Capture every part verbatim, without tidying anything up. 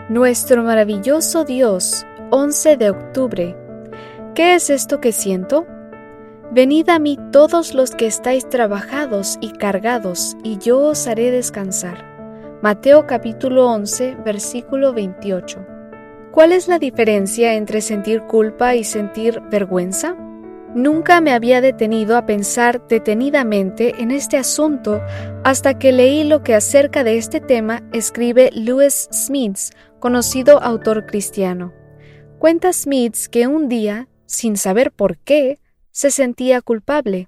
Nuestro maravilloso Dios, once de octubre. ¿Qué es esto que siento? Venid a mí todos los que estáis trabajados y cargados, y yo os haré descansar. Mateo capítulo once, versículo veintiocho. ¿Cuál es la diferencia entre sentir culpa y sentir vergüenza? Nunca me había detenido a pensar detenidamente en este asunto hasta que leí lo que acerca de este tema escribe Lewis Smedes, conocido autor cristiano. Cuenta Smedes que un día, sin saber por qué, se sentía culpable.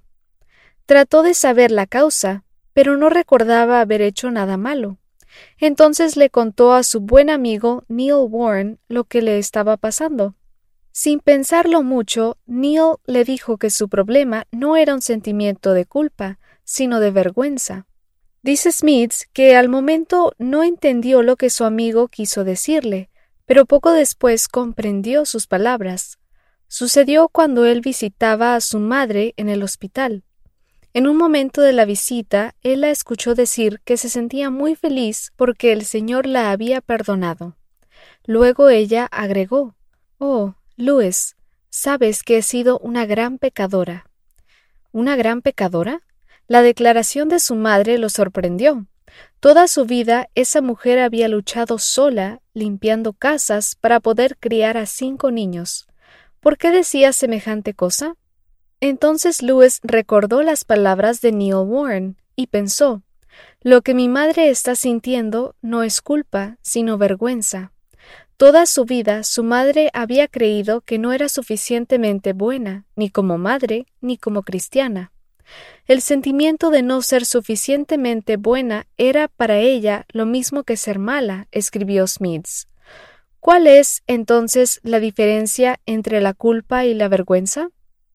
Trató de saber la causa, pero no recordaba haber hecho nada malo. Entonces le contó a su buen amigo Neil Warren lo que le estaba pasando. Sin pensarlo mucho, Neil le dijo que su problema no era un sentimiento de culpa, sino de vergüenza. Dice Smedes que al momento no entendió lo que su amigo quiso decirle, pero poco después comprendió sus palabras. Sucedió cuando él visitaba a su madre en el hospital. En un momento de la visita, él la escuchó decir que se sentía muy feliz porque el Señor la había perdonado. Luego ella agregó: «Oh, Lewis, sabes que he sido una gran pecadora». ¿Una gran pecadora? La declaración de su madre lo sorprendió. Toda su vida esa mujer había luchado sola, limpiando casas para poder criar a cinco niños. ¿Por qué decía semejante cosa? Entonces Lewis recordó las palabras de Neil Warren y pensó: lo que mi madre está sintiendo no es culpa, sino vergüenza. Toda su vida su madre había creído que no era suficientemente buena, ni como madre, ni como cristiana. El sentimiento de no ser suficientemente buena era para ella lo mismo que ser mala, escribió Smedes. ¿Cuál es, entonces, la diferencia entre la culpa y la vergüenza?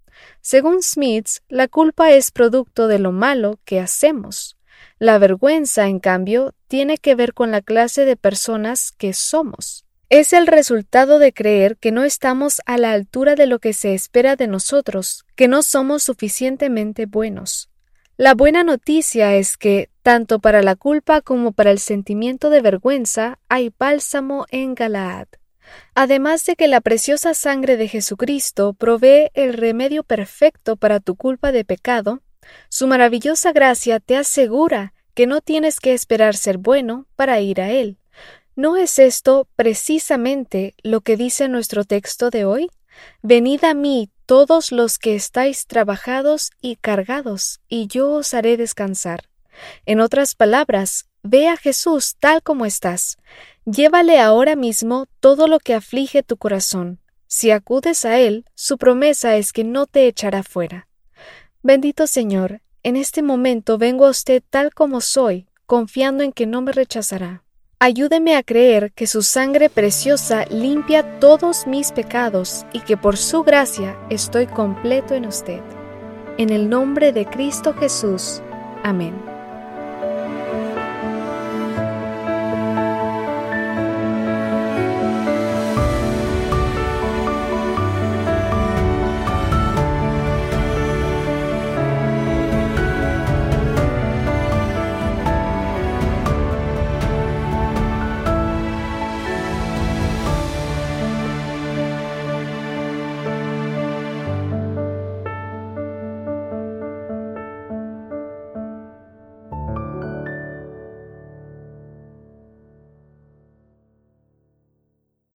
Según Smedes, la culpa es producto de lo malo que hacemos. La vergüenza, en cambio, tiene que ver con la clase de personas que somos. Es el resultado de creer que no estamos a la altura de lo que se espera de nosotros, que no somos suficientemente buenos. La buena noticia es que, tanto para la culpa como para el sentimiento de vergüenza, hay bálsamo en Galaad. Además de que la preciosa sangre de Jesucristo provee el remedio perfecto para tu culpa de pecado, su maravillosa gracia te asegura que no tienes que esperar ser bueno para ir a Él. ¿No es esto precisamente lo que dice nuestro texto de hoy? Venid a mí todos los que estáis trabajados y cargados, y yo os haré descansar. En otras palabras, ve a Jesús tal como estás. Llévale ahora mismo todo lo que aflige tu corazón. Si acudes a Él, su promesa es que no te echará fuera. Bendito Señor, en este momento vengo a usted tal como soy, confiando en que no me rechazará. Ayúdeme a creer que su sangre preciosa limpia todos mis pecados y que por su gracia estoy completo en usted. En el nombre de Cristo Jesús. Amén.